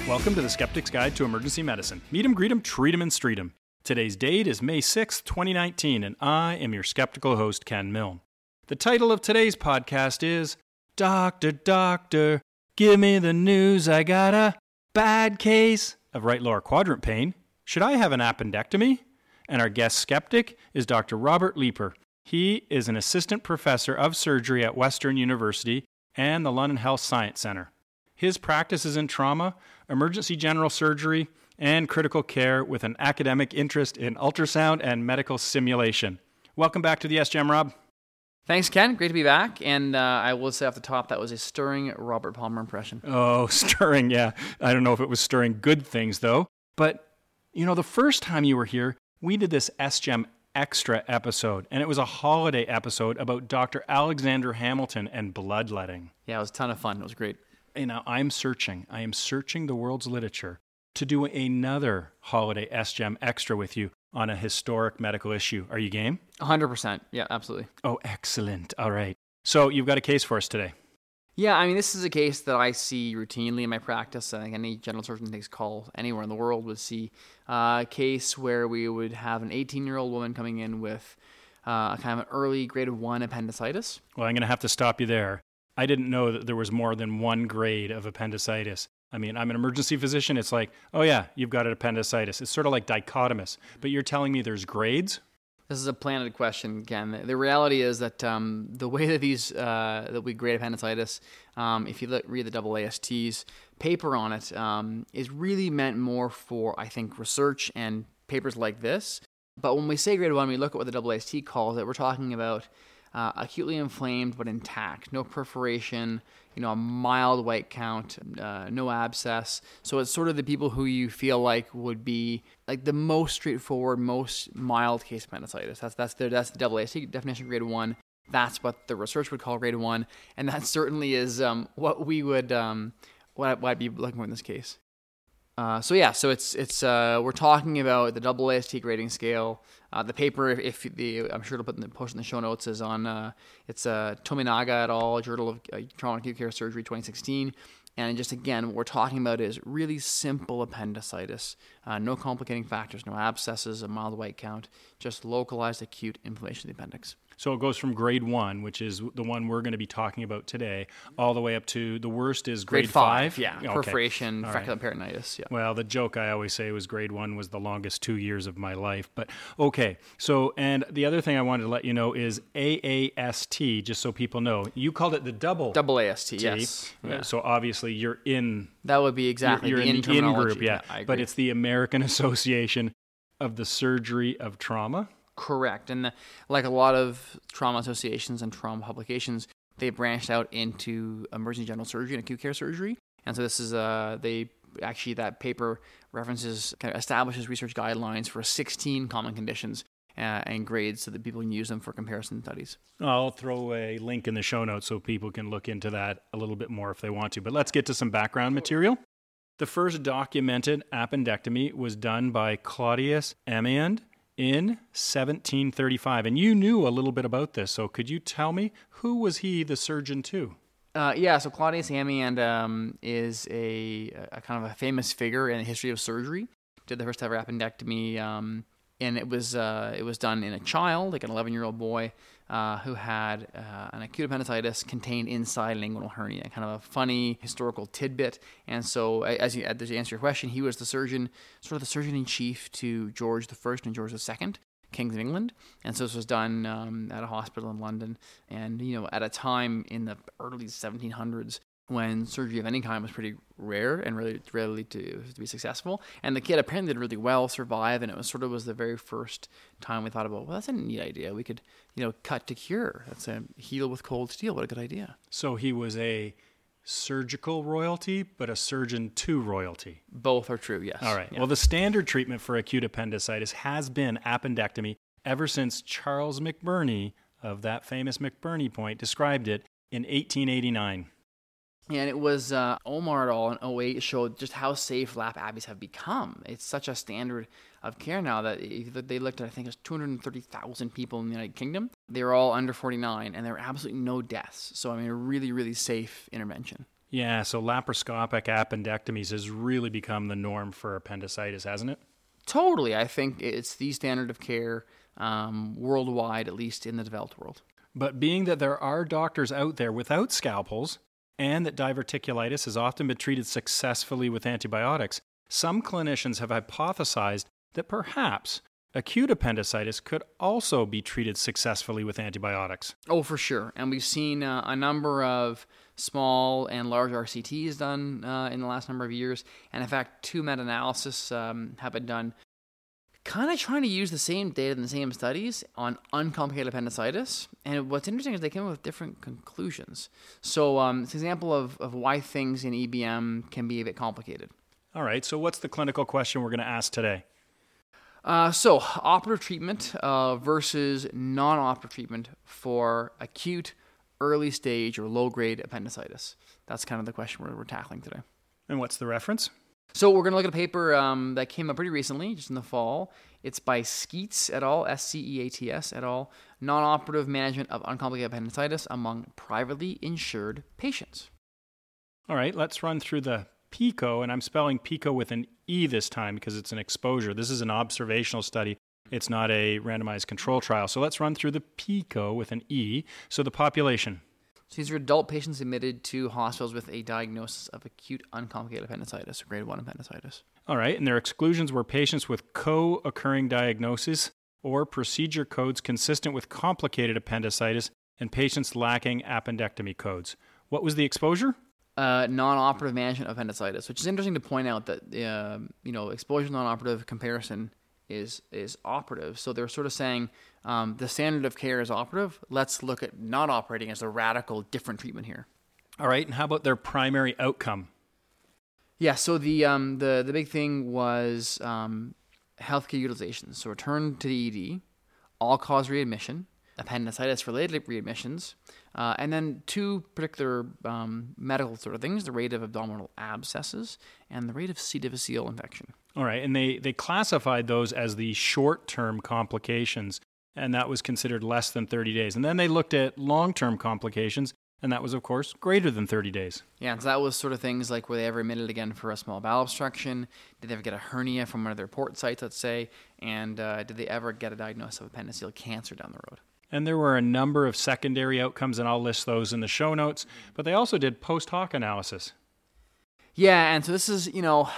Welcome to the Skeptic's Guide to Emergency Medicine. Meet 'em, greet 'em, treat 'em, and street 'em. Today's date is May 6th, 2019, and I am your skeptical host, Ken Milne. The title of today's podcast is Doctor, Doctor, give me the news. I got a bad case of right lower quadrant pain. Should I have an appendectomy? And our guest skeptic is Dr. Robert Leeper. He is an assistant professor of surgery at Western University and the London Health Science Centre. His practice is in trauma, emergency general surgery, and critical care with an academic interest in ultrasound and medical simulation. Welcome back to the SGEM, Rob. Thanks, Ken. Great to be back. And I will say off the top, that was a stirring Robert Palmer impression. Oh, stirring, yeah. I don't know if it was stirring good things, though. But, the first time you were here, we did this SGEM Extra episode, and it was a holiday episode about Dr. Alexander Hamilton and bloodletting. Yeah, it was a ton of fun. It was great. And now I am searching the world's literature to do another holiday SGEM Extra with you on a historic medical issue. Are you game? 100%. Yeah, absolutely. Oh, excellent. All right. So you've got a case for us today. Yeah, I mean, this is a case that I see routinely in my practice. I think any general surgeon takes call anywhere in the world would see a case where we would have an 18-year-old woman coming in with a kind of an early grade 1 appendicitis. Well, I'm going to have to stop you there. I didn't know that there was more than one grade of appendicitis. I mean, I'm an emergency physician. It's like, oh yeah, you've got an appendicitis. It's sort of like dichotomous. But you're telling me there's grades? This is a planted question, Ken. The reality is that the way that that we grade appendicitis, if you read the AAST's paper on it, is really meant more for, I think, research and papers like this. But when we say grade 1, we look at what the AAST calls it. We're talking about acutely inflamed but intact, no perforation, a mild white count, no abscess. So it's sort of the people who you feel like would be like the most straightforward, most mild case appendicitis. That's the AAST definition of grade 1. That's what the research would call grade 1, and that certainly is what we would what I'd be looking for in this case. So it's we're talking about the AAST grading scale. The paper, I'm sure to put in the post in the show notes, is on it's Tominaga et al. Journal of Trauma and Acute Care Surgery 2016. And just again, what we're talking about is really simple appendicitis, no complicating factors, no abscesses, a mild white count, just localized acute inflammation of the appendix. So it goes from grade 1, which is the one we're going to be talking about today, all the way up to the worst is grade 5? Yeah, okay. Perforation, feculent peritonitis. Yeah. Well, the joke I always say was grade 1 was the longest 2 years of my life. But okay, so, and the other thing I wanted to let you know is AAST, just so people know. You called it the AAST, yes. Yeah. So obviously you're in... That would be exactly you're the in terminology. In-group, yeah. I agree. But it's the American Association of the Surgery of Trauma. Correct. And like a lot of trauma associations and trauma publications, they branched out into emergency general surgery and acute care surgery. And so this is, that paper establishes research guidelines for 16 common conditions and grades so that people can use them for comparison studies. I'll throw a link in the show notes so people can look into that a little bit more if they want to. But let's get to some background material. The first documented appendectomy was done by Claudius Ammiand in 1735. And you knew a little bit about this, so could you tell me, who was he the surgeon to? So Claudius Ammiand is a kind of a famous figure in the history of surgery. Did the first ever appendectomy, and it was done in a child, like an 11-year-old boy, who had an acute appendicitis contained inside an inguinal hernia. Kind of a funny historical tidbit. And so, to answer your question, he was the surgeon in chief to George I and George II, kings of England. And so this was done at a hospital in London, and at a time in the early 1700s when surgery of any kind was pretty rare and really rarely to be successful. And the kid apparently did really well, survived, and it was the very first time we thought about, well, that's a neat idea. We could, cut to cure. That's a heal with cold steel. What a good idea. So he was a surgical royalty, but a surgeon to royalty. Both are true, yes. All right. Yeah. Well, the standard treatment for acute appendicitis has been appendectomy ever since Charles McBurney of that famous McBurney point described it in 1889. And it was Omar et al. In 2008 showed just how safe lap abbeys have become. It's such a standard of care now that they looked at, I think it was 230,000 people in the United Kingdom. They were all under 49, and there were absolutely no deaths. So, I mean, a really, really safe intervention. Yeah, so laparoscopic appendectomies has really become the norm for appendicitis, hasn't it? Totally. I think it's the standard of care worldwide, at least in the developed world. But being that there are doctors out there without scalpels and that diverticulitis has often been treated successfully with antibiotics, some clinicians have hypothesized that perhaps acute appendicitis could also be treated successfully with antibiotics. Oh, for sure. And we've seen a number of small and large RCTs done in the last number of years. And in fact, 2 meta-analyses have been done kind of trying to use the same data and the same studies on uncomplicated appendicitis. And what's interesting is they came up with different conclusions. So it's an example of why things in EBM can be a bit complicated. All right, so what's the clinical question we're going to ask today? So operative treatment versus non-operative treatment for acute, early stage, or low-grade appendicitis. That's kind of the question we're tackling today. And what's the reference? So we're going to look at a paper that came up pretty recently, just in the fall. It's by Skeets et al., Sceats et al., Non-Operative Management of Uncomplicated Appendicitis Among Privately Insured Patients. All right, let's run through the PICO, and I'm spelling PICO with an E this time because it's an exposure. This is an observational study. It's not a randomized control trial. So let's run through the PICO with an E. So the population. So these are adult patients admitted to hospitals with a diagnosis of acute uncomplicated appendicitis, or grade 1 appendicitis. All right, and their exclusions were patients with co-occurring diagnoses or procedure codes consistent with complicated appendicitis and patients lacking appendectomy codes. What was the exposure? Non-operative management of appendicitis, which is interesting to point out that exposure non-operative comparison is operative. So they're sort of saying the standard of care is operative. Let's look at not operating as a radical different treatment here. All right, and how about their primary outcome? Yeah, so the big thing was healthcare utilization. So return to the ED, all-cause readmission, appendicitis-related readmissions, and then 2 particular medical sort of things, the rate of abdominal abscesses and the rate of C. difficile infection. All right, and they classified those as the short-term complications, and that was considered less than 30 days. And then they looked at long-term complications, and that was, of course, greater than 30 days. Yeah, and so that was sort of things like, were they ever admitted again for a small bowel obstruction? Did they ever get a hernia from one of their port sites, let's say? And did they ever get a diagnosis of appendiceal cancer down the road? And there were a number of secondary outcomes, and I'll list those in the show notes. But they also did post hoc analysis. Yeah, and so this is,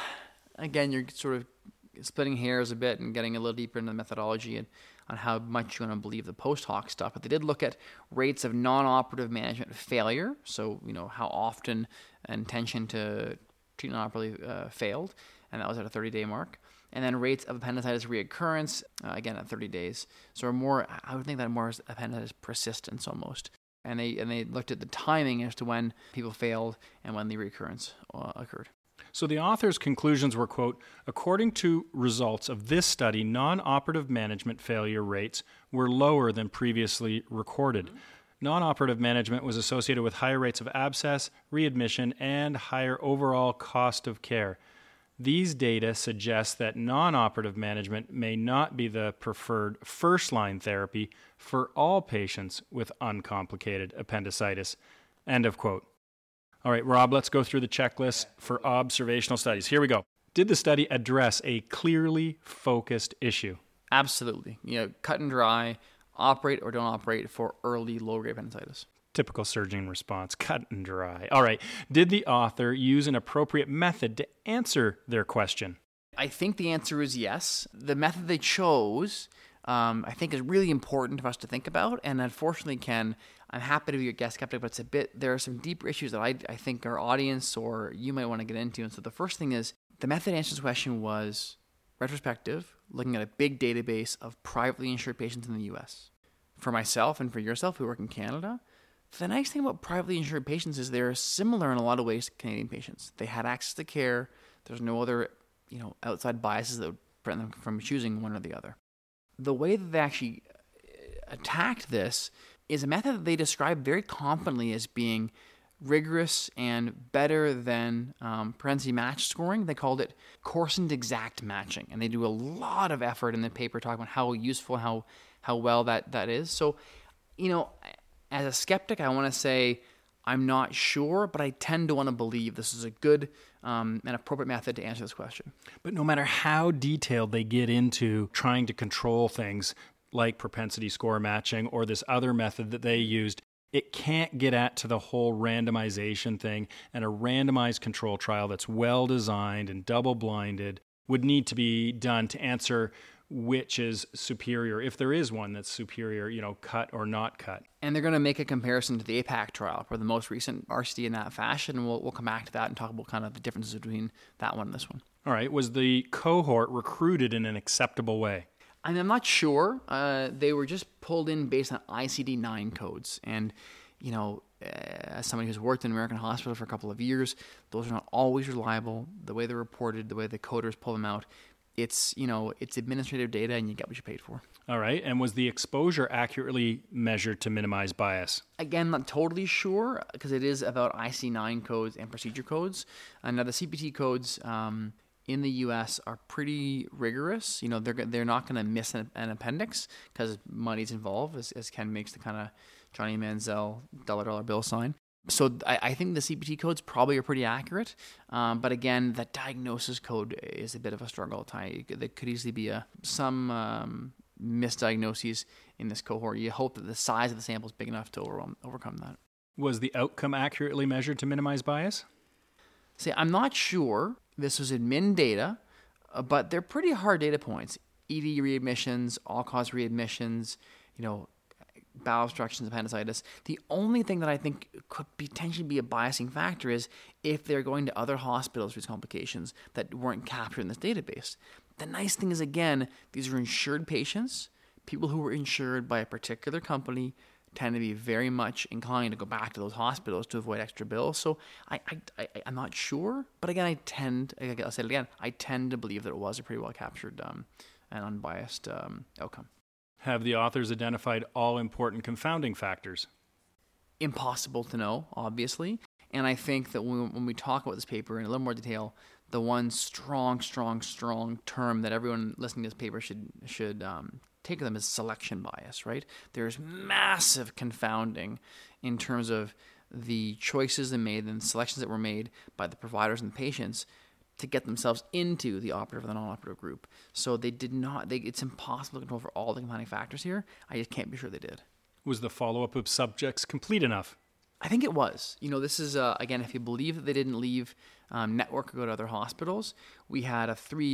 again, you're sort of splitting hairs a bit and getting a little deeper into the methodology and on how much you want to believe the post hoc stuff. But they did look at rates of non-operative management failure. So, how often intention to treat non-operatively failed. And that was at a 30-day mark. And then rates of appendicitis reoccurrence, again, at 30 days. So I would think that more is appendicitis persistence almost. And they looked at the timing as to when people failed and when the recurrence occurred. So the author's conclusions were, quote, according to results of this study, non-operative management failure rates were lower than previously recorded. Mm-hmm. Non-operative management was associated with higher rates of abscess, readmission, and higher overall cost of care. These data suggest that non-operative management may not be the preferred first-line therapy for all patients with uncomplicated appendicitis. End of quote. All right, Rob, let's go through the checklist for observational studies. Here we go. Did the study address a clearly focused issue? Absolutely. Cut and dry, operate or don't operate for early low-grade appendicitis. Typical surgeon response, cut and dry. All right. Did the author use an appropriate method to answer their question? I think the answer is yes. The method they chose, I think, is really important for us to think about. And unfortunately, Ken, I'm happy to be your guest skeptic, but there are some deeper issues that I think our audience or you might want to get into. And so the first thing is the method answer this question was retrospective, looking at a big database of privately insured patients in the U.S. For myself and for yourself who work in Canada, the nice thing about privately insured patients is they're similar in a lot of ways to Canadian patients. They had access to care. There's no other, outside biases that would prevent them from choosing one or the other. The way that they actually attacked this is a method that they describe very confidently as being rigorous and better than propensity match scoring. They called it Corsoned exact matching, and they do a lot of effort in the paper talking about how useful, how well that is. So, as a skeptic, I want to say I'm not sure, but I tend to want to believe this is a good and appropriate method to answer this question. But no matter how detailed they get into trying to control things like propensity score matching or this other method that they used, it can't get at to the whole randomization thing, and a randomized control trial that's well designed and double-blinded would need to be done to answer which is superior, if there is one that's superior, cut or not cut. And they're going to make a comparison to the APAC trial for the most recent RCT in that fashion, and we'll come back to that and talk about kind of the differences between that one and this one. All right. Was the cohort recruited in an acceptable way? I'm not sure. They were just pulled in based on ICD-9 codes. And, as somebody who's worked in American Hospital for a couple of years, those are not always reliable. The way they're reported, the way the coders pull them out, it's administrative data and you get what you paid for. All right. And was the exposure accurately measured to minimize bias? Again, not totally sure because it is about IC9 codes and procedure codes. Now, the CPT codes in the U.S. are pretty rigorous. They're not going to miss an appendix because money's involved, as Ken makes the kind of Johnny Manziel dollar bill sign. So I think the CPT codes probably are pretty accurate. But again, that diagnosis code is a bit of a struggle. There could easily be some misdiagnoses in this cohort. You hope that the size of the sample is big enough to overcome that. Was the outcome accurately measured to minimize bias? See, I'm not sure. This was admin data, but they're pretty hard data points. ED readmissions, all-cause readmissions, bowel obstructions, appendicitis. The only thing that I think could potentially be a biasing factor is if they're going to other hospitals for these complications that weren't captured in this database. The nice thing is, again, these are insured patients. People who were insured by a particular company tend to be very much inclined to go back to those hospitals to avoid extra bills. So I'm not sure. But again, I'll say it again, I tend to believe that it was a pretty well captured and unbiased outcome. Have the authors identified all important confounding factors? Impossible to know, obviously. And I think that when we talk about this paper in a little more detail, the one strong term that everyone listening to this paper should take them is selection bias, right? There's massive confounding in terms of the choices they made and the selections that were made by the providers and the patients to get themselves into the operative and the non-operative group. So they did not, it's impossible to control for all the confounding factors here. I just can't be sure they did. Was the follow-up of subjects complete enough? I think it was. This is, again, if you believe that they didn't leave network or go to other hospitals, we had a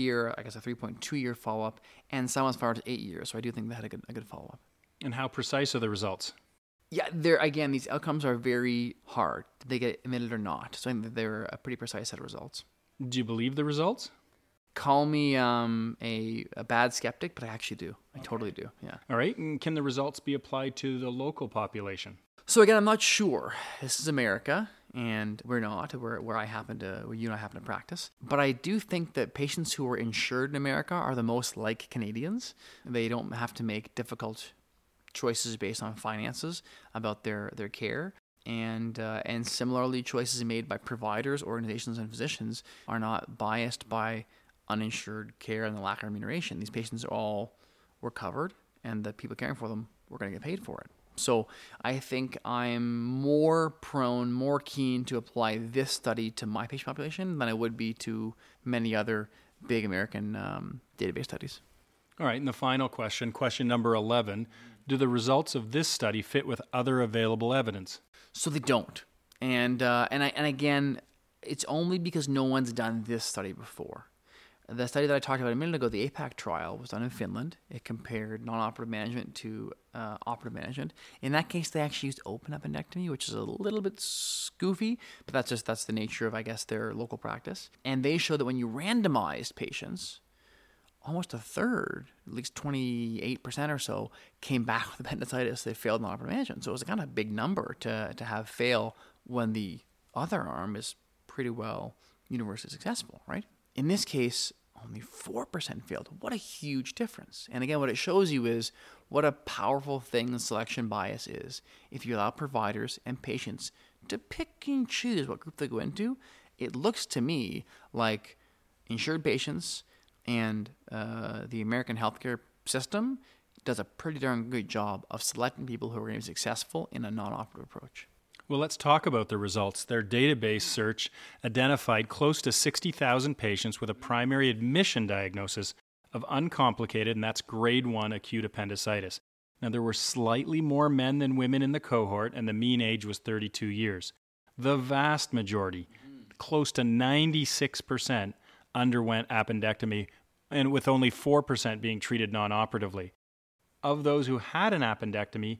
3.2-year follow-up, and some as far as 8 years. So I do think they had a good follow-up. And how precise are the results? Yeah, again, these outcomes are very hard. Did they get admitted or not? So I think that they're a pretty precise set of results. Do you believe the results? Call me a bad skeptic, but I actually do. I totally do, yeah. All right, and can the results be applied to the local population? So again, I'm not sure. This is America, and we're not where you and I happen to practice. But I do think that patients who are insured in America are the most like Canadians. They don't have to make difficult choices based on finances about their care. And similarly, choices made by providers, organizations, and physicians are not biased by uninsured care and the lack of remuneration. These patients all were covered, and the people caring for them were going to get paid for it. So I think I'm more keen to apply this study to my patient population than I would be to many other big American database studies. All right, and the final question number 11, do the results of this study fit with other available evidence? So they don't. And again, it's only because no one's done this study before. The study that I talked about a minute ago, the APAC trial, was done in Finland. It compared non-operative management to operative management. In that case, they actually used open appendectomy, which is a little bit goofy, but that's the nature of, I guess, their local practice. And they showed that when you randomized patients, almost a third, at least 28% or so, came back with appendicitis. They failed non-operative management. So it was a kind of big number to have fail when the other arm is pretty well universally successful, right? In this case, only 4% failed. What a huge difference. And again, what it shows you is what a powerful thing selection bias is. If you allow providers and patients to pick and choose what group they go into, it looks to me like insured patients and the American healthcare system does a pretty darn good job of selecting people who are going to be successful in a non-operative approach. Well, let's talk about the results. Their database search identified close to 60,000 patients with a primary admission diagnosis of uncomplicated, and that's grade 1 acute appendicitis. Now, there were slightly more men than women in the cohort, and the mean age was 32 years. The vast majority, close to 96%, underwent appendectomy, and with only 4% being treated non-operatively. Of those who had an appendectomy,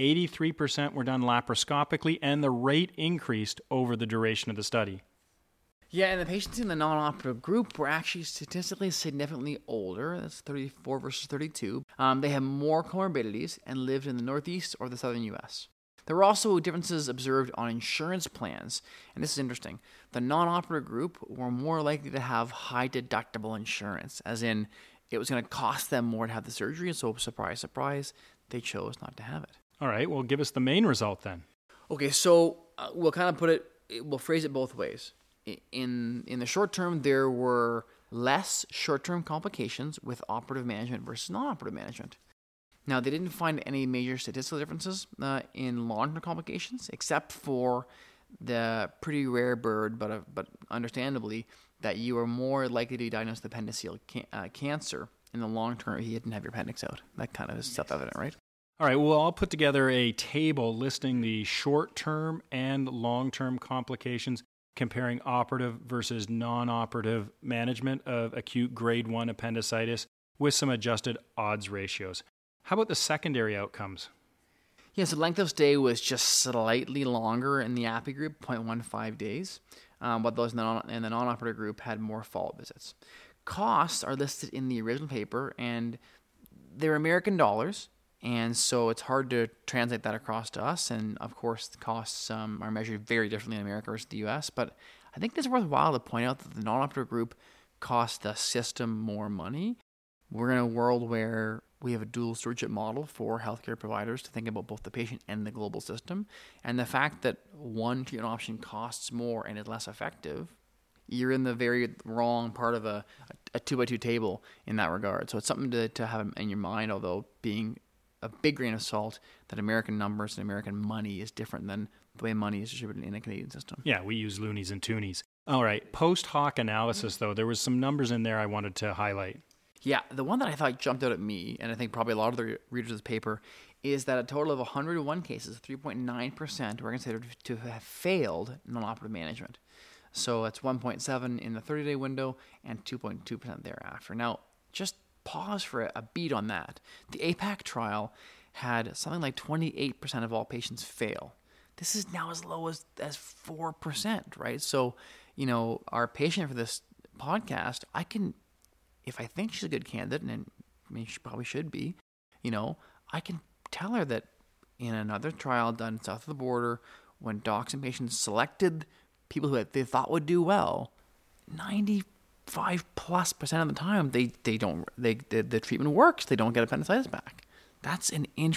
83% were done laparoscopically, and the rate increased over the duration of the study. Yeah, and the patients in the non-operative group were actually statistically significantly older. That's 34 versus 32. They had more comorbidities and lived in the Northeast or the Southern U.S. There were also differences observed on insurance plans, and this is interesting. The non-operative group were more likely to have high deductible insurance, as in it was going to cost them more to have the surgery, and so surprise, surprise, they chose not to have it. All right, well, give us the main result then. Okay, so we'll kind of we'll phrase it both ways. In the short term, there were less short-term complications with operative management versus non-operative management. Now, they didn't find any major statistical differences in long-term complications, except for the pretty rare bird, but understandably, that you are more likely to be diagnosed with appendiceal cancer in the long term if you didn't have your appendix out. That kind of is self-evident, right? All right, well, I'll put together a table listing the short-term and long-term complications, comparing operative versus non-operative management of acute grade 1 appendicitis with some adjusted odds ratios. How about the secondary outcomes? Yeah, so length of stay was just slightly longer in the API group, 0.15 days, but those in the non-operative group had more follow-up visits. Costs are listed in the original paper, and they're American dollars, and so it's hard to translate that across to us. And of course, the costs are measured very differently in America versus the US. But I think it's worthwhile to point out that the non-operative group costs the system more money. We're in a world where we have a dual stewardship model for healthcare providers to think about both the patient and the global system. And the fact that one treatment option costs more and is less effective, you're in the very wrong part of a 2x2 table in that regard. So it's something to have in your mind, although being a big grain of salt that American numbers and American money is different than the way money is distributed in a Canadian system. Yeah, we use loonies and toonies. All right, post hoc analysis, though, there was some numbers in there I wanted to highlight. Yeah, the one that I thought jumped out at me, and I think probably a lot of the readers of the paper, is that a total of 101 cases, 3.9%, were considered to have failed non-operative management. So that's 1.7 in the 30-day window and 2.2% thereafter. Now, just pause for a beat on that. The APAC trial had something like 28% of all patients fail. This is now as low as 4%, right? So, our patient for this podcast, if I think she's a good candidate, and she probably should be, I can tell her that in another trial done south of the border, when docs and patients selected people who they thought would do well, 95+% of the time the treatment works. They don't get appendicitis back. That's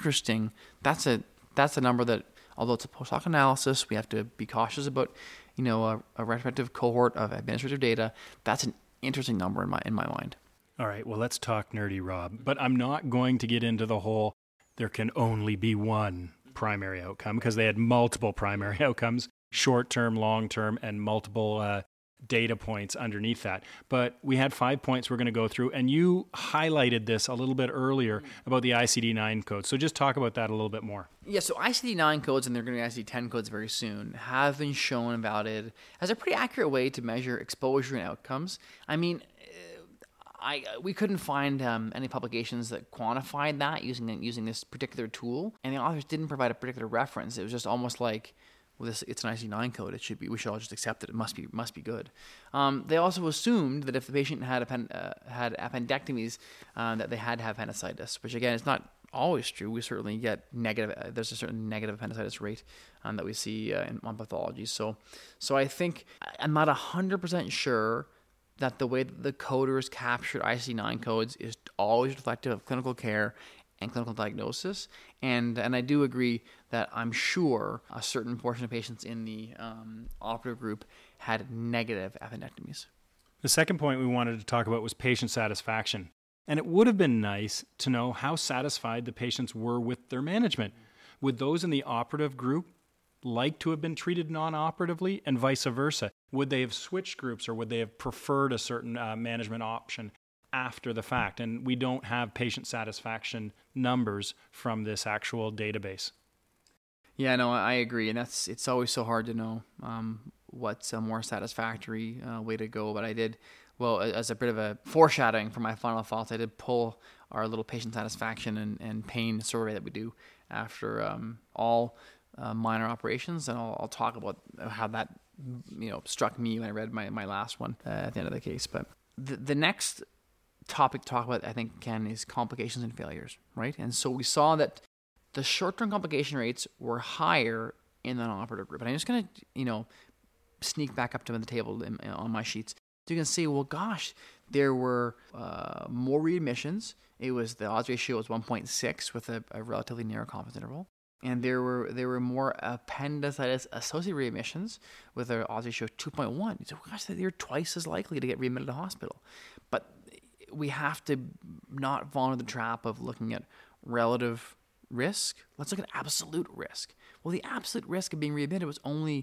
a number that, although it's a post hoc analysis, we have to be cautious about, a retrospective cohort of administrative data. That's an interesting number in my mind. All right, well, let's talk nerdy, Rob. But I'm not going to get into the whole there can only be one primary outcome, because they had multiple primary outcomes, short-term, long-term, and multiple data points underneath that. But we had 5 points we're going to go through, and you highlighted this a little bit earlier about the ICD-9 codes. So just talk about that a little bit more. Yeah, so ICD-9 codes, and they're going to be ICD-10 codes very soon, have been shown and validated as a pretty accurate way to measure exposure and outcomes. I mean, we couldn't find any publications that quantified that using this particular tool, and the authors didn't provide a particular reference. It was just almost like, well, it's an ICD-9 code. We should all just accept it. It must be good. They also assumed that if the patient had appendectomies, that they had to have appendicitis, which again is not always true. We certainly get negative. There's a certain negative appendicitis rate that we see on pathology. So I think I'm not 100% sure that the way that the coders captured ICD-9 codes is always reflective of clinical care and clinical diagnosis. And I do agree that I'm sure a certain portion of patients in the operative group had negative appendectomies. The second point we wanted to talk about was patient satisfaction. And it would have been nice to know how satisfied the patients were with their management. With those in the operative group, like to have been treated non-operatively, and vice versa? Would they have switched groups, or would they have preferred a certain management option after the fact? And we don't have patient satisfaction numbers from this actual database. Yeah, no, I agree, and it's always so hard to know what's a more satisfactory way to go. But I did, well, as a bit of a foreshadowing for my final thoughts, I did pull our little patient satisfaction and pain survey that we do after all minor operations, and I'll talk about how that struck me when I read my last one at the end of the case. But the next topic to talk about, I think, Ken, is complications and failures, right? And so we saw that the short-term complication rates were higher in the non-operative group. And I'm just going to, sneak back up to the table on my sheets. So you can see, well, gosh, there were more readmissions. The odds ratio was 1.6 with a relatively narrow confidence interval. And there were more appendicitis-associated readmissions with an odds ratio of 2.1. So, gosh, they're twice as likely to get readmitted to hospital. But we have to not fall into the trap of looking at relative risk. Let's look at absolute risk. Well, the absolute risk of being readmitted was only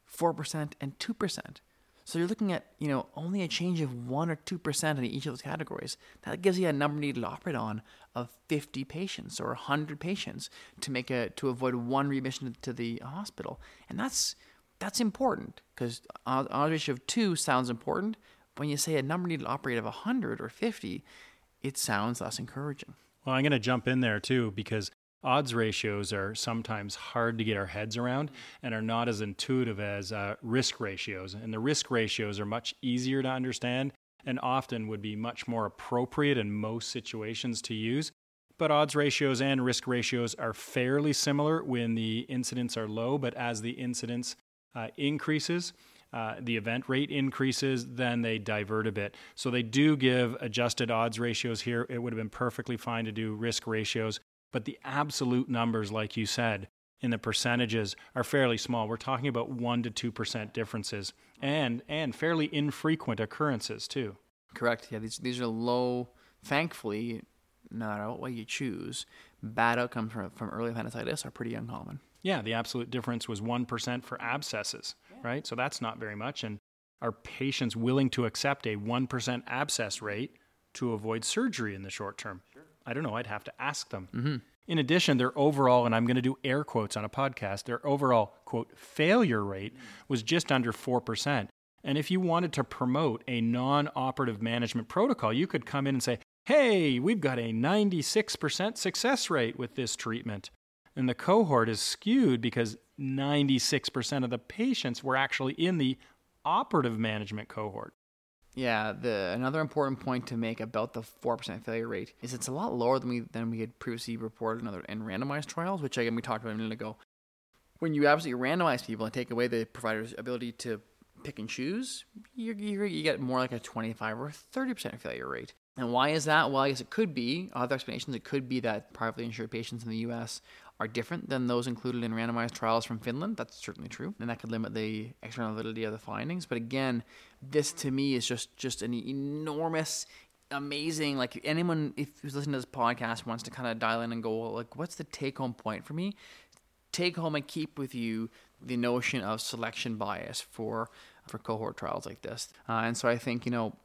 4% and 2%. So you're looking at, only a change of 1 or 2% in each of those categories. That gives you a number needed to operate on of 50 patients or 100 patients to avoid one readmission to the hospital. And that's important, because odds ratio of 2 sounds important. But when you say a number needed to operate of 100 or 50, it sounds less encouraging. Well, I'm going to jump in there too, because odds ratios are sometimes hard to get our heads around and are not as intuitive as risk ratios. And the risk ratios are much easier to understand and often would be much more appropriate in most situations to use. But odds ratios and risk ratios are fairly similar when the incidents are low, but as the incidence increases, the event rate increases, then they divert a bit. So they do give adjusted odds ratios here. It would have been perfectly fine to do risk ratios. But the absolute numbers, like you said, in the percentages are fairly small. We're talking about 1 to 2% differences and fairly infrequent occurrences too. Correct. Yeah, these are low. Thankfully, no matter what way you choose, bad outcomes from early appendicitis are pretty uncommon. Yeah, the absolute difference was 1% for abscesses, right? So that's not very much. And are patients willing to accept a 1% abscess rate to avoid surgery in the short term? Sure. I don't know. I'd have to ask them. Mm-hmm. In addition, their overall, and I'm going to do air quotes on a podcast, their overall, quote, failure rate was just under 4%. And if you wanted to promote a non-operative management protocol, you could come in and say, hey, we've got a 96% success rate with this treatment. And the cohort is skewed because 96% of the patients were actually in the operative management cohort. Yeah, another important point to make about the 4% failure rate is it's a lot lower than we had previously reported in randomized trials, which again we talked about a minute ago. When you absolutely randomize people and take away the provider's ability to pick and choose, you get more like a 25 or 30% failure rate. And why is that? Well, I guess it could be, other explanations, it could be that privately insured patients in the U.S. are different than those included in randomized trials from Finland. That's certainly true. And that could limit the external validity of the findings. But again, this to me is just an enormous, amazing, like if who's listening to this podcast wants to kind of dial in and go, well, like, what's the take-home point for me? Take home and keep with you the notion of selection bias for cohort trials like this. And so I think,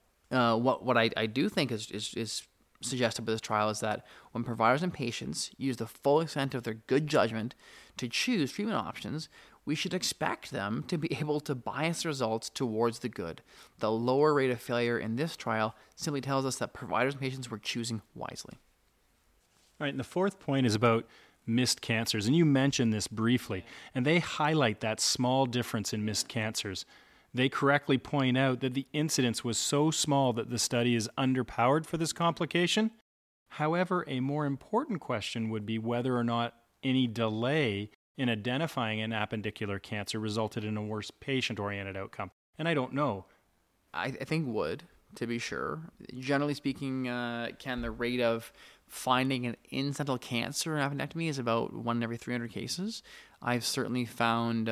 what I do think is suggested by this trial is that when providers and patients use the full extent of their good judgment to choose treatment options, we should expect them to be able to bias the results towards the good. The lower rate of failure in this trial simply tells us that providers and patients were choosing wisely. All right, and the fourth point is about missed cancers, and you mentioned this briefly, and they highlight that small difference in missed cancers. They correctly point out that the incidence was so small that the study is underpowered for this complication. However, a more important question would be whether or not any delay in identifying an appendicular cancer resulted in a worse patient-oriented outcome. And I don't know. I think would, to be sure. Generally speaking, Ken, the rate of finding an incidental cancer in appendectomy is about 1 in every 300 cases. I've certainly found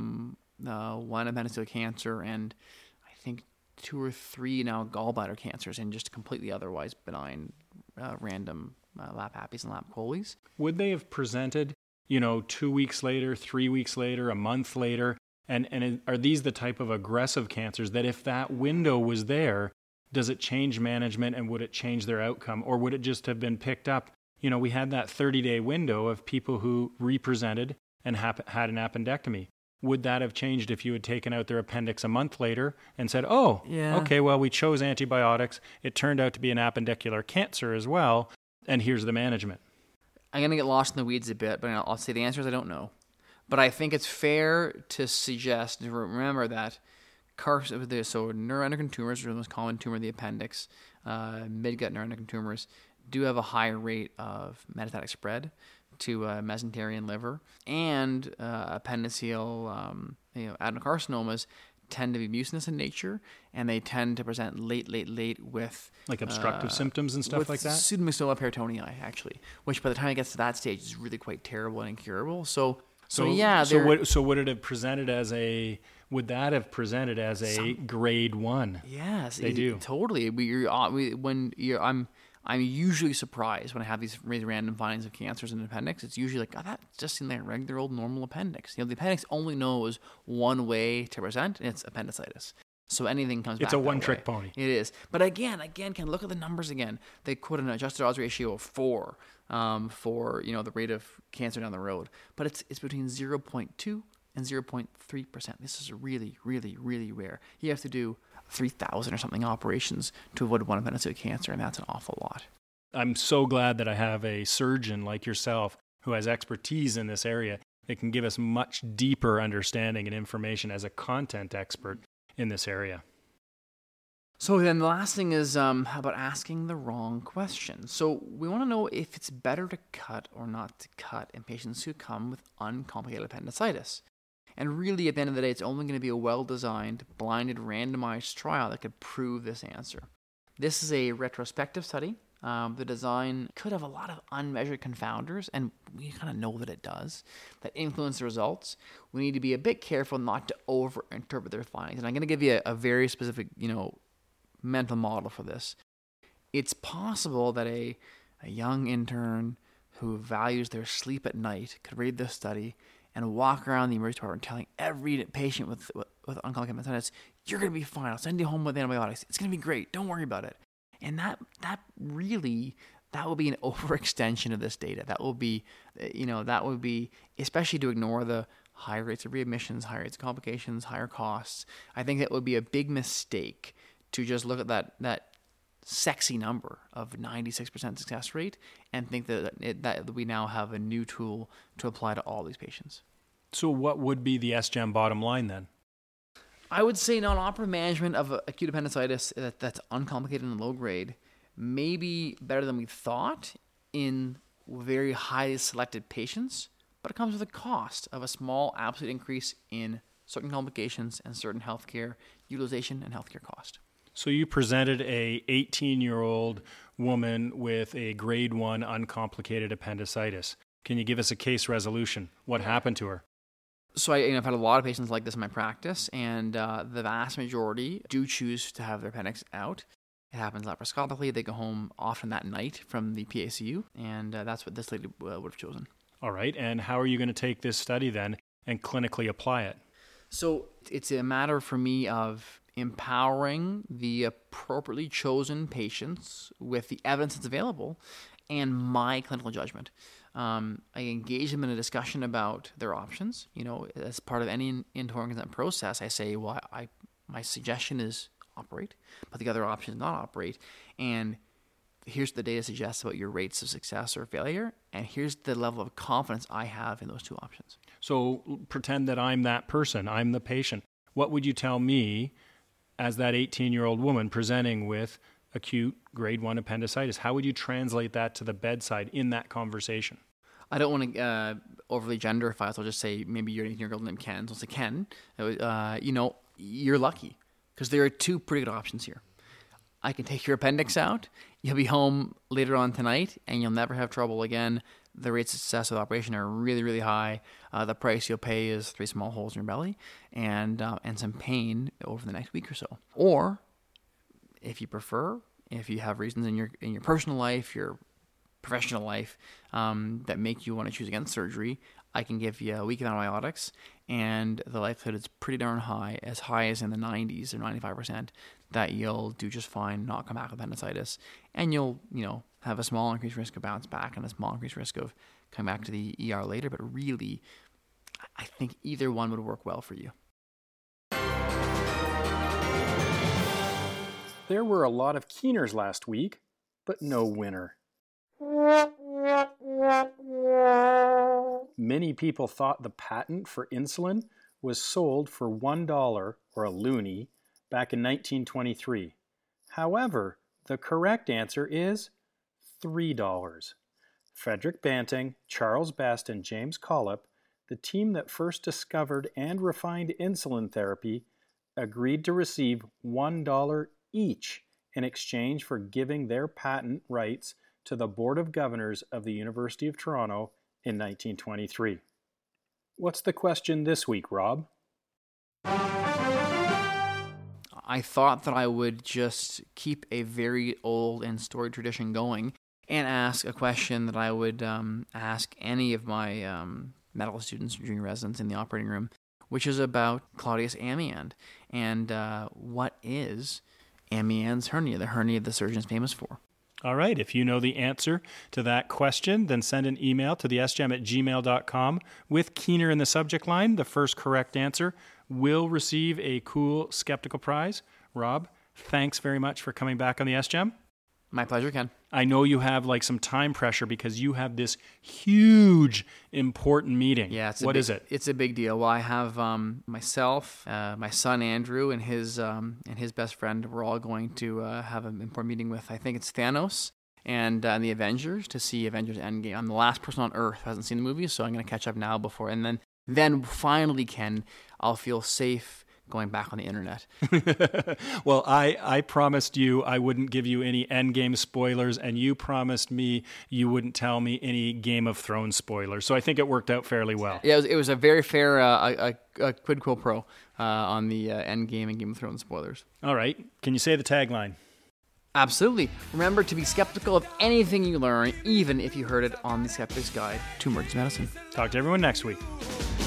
one appendicular cancer and I think 2 or 3 now gallbladder cancers and just completely otherwise benign random lap appies and lap choles. Would they have presented 2 weeks later, 3 weeks later, a month later? And are these the type of aggressive cancers that if that window was there, does it change management and would it change their outcome? Or would it just have been picked up? We had that 30-day window of people who represented and had an appendectomy. Would that have changed if you had taken out their appendix a month later and said, okay, well, we chose antibiotics. It turned out to be an appendicular cancer as well, and here's the management. I'm going to get lost in the weeds a bit, but I'll say the answer is I don't know. But I think it's fair to suggest, to remember that neuroendocrine tumors are the most common tumor of the appendix. Midgut neuroendocrine tumors do have a higher rate of metastatic spread to mesenteric liver, and appendiceal adenocarcinomas tend to be mucinous in nature, and they tend to present late with like obstructive symptoms and stuff like that. Pseudomyxoma peritonei, actually, which by the time it gets to that stage is really quite terrible and incurable. So would it have presented as a? Would that have presented as a grade 1? Yes, they do totally. I'm usually surprised when I have these random findings of cancers in the appendix. It's usually like, that just seemed like a regular old normal appendix. The appendix only knows one way to present, and it's appendicitis. So anything comes back. It's a one-trick pony. It is. But again, can look at the numbers again. They quote an adjusted odds ratio of 4 for the rate of cancer down the road. But it's between 0.2 and 0.3%. This is really, really, really rare. You have to do 3,000 or something operations to avoid one appendiceal cancer, and that's an awful lot. I'm so glad that I have a surgeon like yourself who has expertise in this area that can give us much deeper understanding and information as a content expert in this area. So then the last thing is about asking the wrong question. So we want to know if it's better to cut or not to cut in patients who come with uncomplicated appendicitis. And really, at the end of the day, it's only going to be a well-designed, blinded, randomized trial that could prove this answer. This is a retrospective study. The design could have a lot of unmeasured confounders, and we kind of know that it does, that influence the results. We need to be a bit careful not to over-interpret their findings. And I'm going to give you a very specific, mental model for this. It's possible that a young intern who values their sleep at night could read this study and walk around the emergency department telling every patient with uncomplicated appendicitis, you're going to be fine. I'll send you home with antibiotics. It's going to be great. Don't worry about it. And that will be an overextension of this data. That would be, especially to ignore the high rates of readmissions, high rates of complications, higher costs. I think that would be a big mistake to just look at that sexy number of 96% success rate and think that we now have a new tool to apply to all these patients. So what would be the SGEM bottom line then? I would say non-operative management of acute appendicitis that's uncomplicated and low grade may be better than we thought in very highly selected patients, but it comes with a cost of a small absolute increase in certain complications and certain healthcare utilization and healthcare cost. So you presented a 18-year-old woman with a grade 1 uncomplicated appendicitis. Can you give us a case resolution? What happened to her? So I've had a lot of patients like this in my practice, and the vast majority do choose to have their appendix out. It happens laparoscopically. They go home often that night from the PACU, and that's what this lady would have chosen. All right, and how are you going to take this study then and clinically apply it? So it's a matter for me of empowering the appropriately chosen patients with the evidence that's available and my clinical judgment. I engage them in a discussion about their options. As part of any informed consent process, I say, well, my suggestion is operate, but the other option is not operate. And here's the data suggests about your rates of success or failure, and here's the level of confidence I have in those two options. So pretend that I'm that person. I'm the patient. What would you tell me as that 18-year-old woman presenting with acute grade 1 appendicitis? How would you translate that to the bedside in that conversation? I don't want to overly genderify, so I'll just say maybe you're an 18-year-old named Ken. So I'll say, Ken, you're lucky because there are two pretty good options here. I can take your appendix out. You'll be home later on tonight, and you'll never have trouble again. The rates of success of the operation are really, really high. The price you'll pay is 3 small holes in your belly and some pain over the next week or so. Or, if you prefer, if you have reasons in your personal life, you're professional life that make you want to choose against surgery, I can give you a week of antibiotics, and the likelihood is pretty darn high as in the 90s or 95%, that you'll do just fine, not come back with appendicitis, and you'll, have a small increased risk of bounce back and a small increased risk of coming back to the ER later. But really, I think either one would work well for you. There were a lot of keeners last week, but no winner. Many people thought the patent for insulin was sold for $1 or a loonie back in 1923. However, the correct answer is $3. Frederick Banting, Charles Best, and James Collip, the team that first discovered and refined insulin therapy, agreed to receive $1 each in exchange for giving their patent rights to the Board of Governors of the University of Toronto in 1923. What's the question this week, Rob? I thought that I would just keep a very old and storied tradition going and ask a question that I would ask any of my medical students during residence in the operating room, which is about Claudius Ammiand and what is Ammiand's hernia, the hernia the surgeon is famous for. All right, if you know the answer to that question, then send an email to thesgem@gmail.com with Keener in the subject line. The first correct answer will receive a cool Skeptical prize. Rob, thanks very much for coming back on the SGEM. My pleasure, Ken. I know you have some time pressure because you have this huge, important meeting. Yeah, what is it? It's a big deal. Well, I have myself, my son Andrew, and his best friend. We're all going to have an important meeting with, I think it's Thanos and the Avengers, to see Avengers Endgame. I'm the last person on Earth who hasn't seen the movie, so I'm going to catch up now before, and then finally, Ken, I'll feel safe going back on the internet. Well, I promised you I wouldn't give you any Endgame spoilers, and you promised me you wouldn't tell me any Game of Thrones spoilers. So I think it worked out fairly well. Yeah, it was a very fair a quid pro quo on the Endgame and Game of Thrones spoilers. All right. Can you say the tagline? Absolutely. Remember to be skeptical of anything you learn, even if you heard it on the Skeptic's Guide to Emergency Medicine. Talk to everyone next week.